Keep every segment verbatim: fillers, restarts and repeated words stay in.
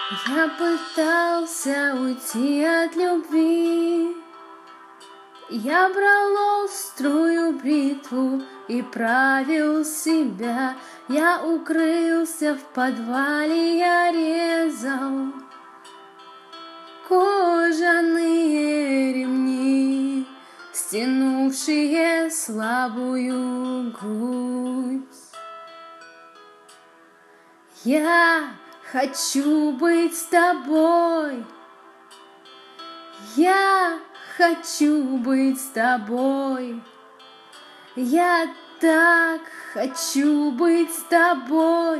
Я пытался уйти от любви. Я брал острую бритву и правил себя. Я укрылся в подвале, я резал кожаные ремни, стянувшие слабую грудь. Я хочу быть с тобой. Я хочу быть с тобой. Я так хочу быть с тобой.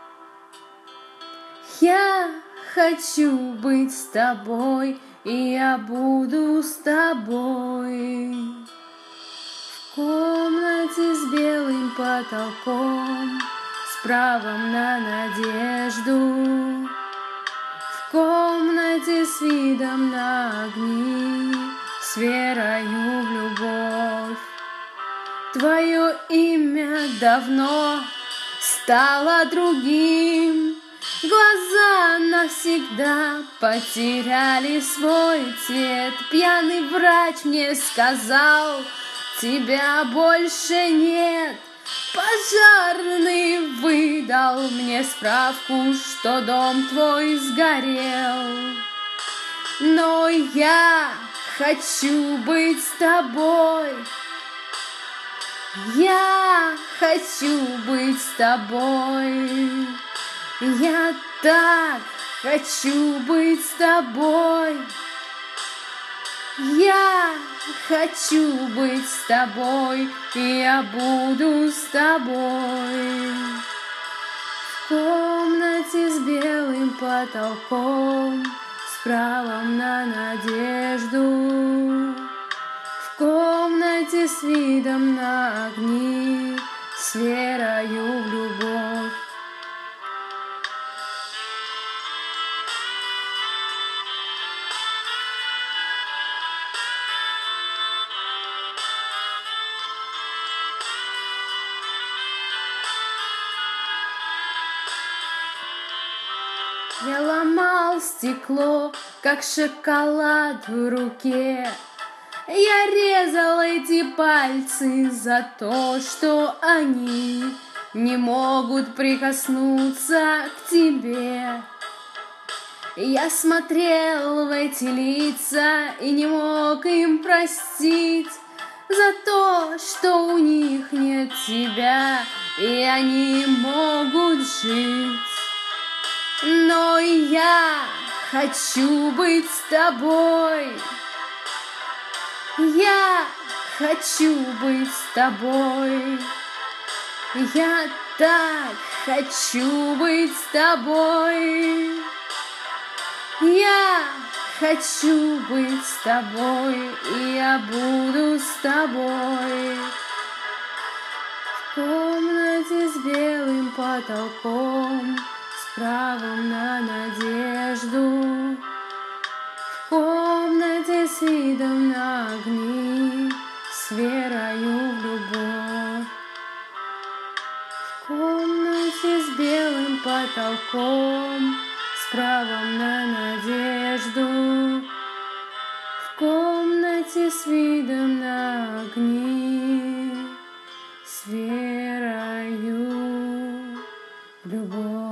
Я хочу быть с тобой, и я буду с тобой. В комнате с белым потолком, с правом на надежду, в комнате с видом на огни, с верою в любовь. Твое имя давно стало другим. Глаза навсегда потеряли свой цвет. Пьяный врач мне сказал, тебя больше нет. Пожарный выдал мне справку, что дом твой сгорел. Но я хочу быть с тобой. Я хочу быть с тобой. Я так хочу быть с тобой. Я хочу быть с тобой, и я буду с тобой. В комнате с белым потолком, с правом на надежду, в комнате с видом на огни, с верою в любовь. Я ломал стекло, как шоколад в руке. Я резал эти пальцы за то, что они не могут прикоснуться к тебе. Я смотрел в эти лица и не мог им простить за то, что у них нет тебя, и они могут жить. Но я хочу быть с тобой. Я хочу быть с тобой. Я так хочу быть с тобой. Я хочу быть с тобой, и я буду с тобой. В комнате с белым потолком, с правом на надежду, в комнате с видом на огни, с верою в любовь. В комнате с белым потолком, с правом на надежду, в комнате с видом на огни, с верою в любовь.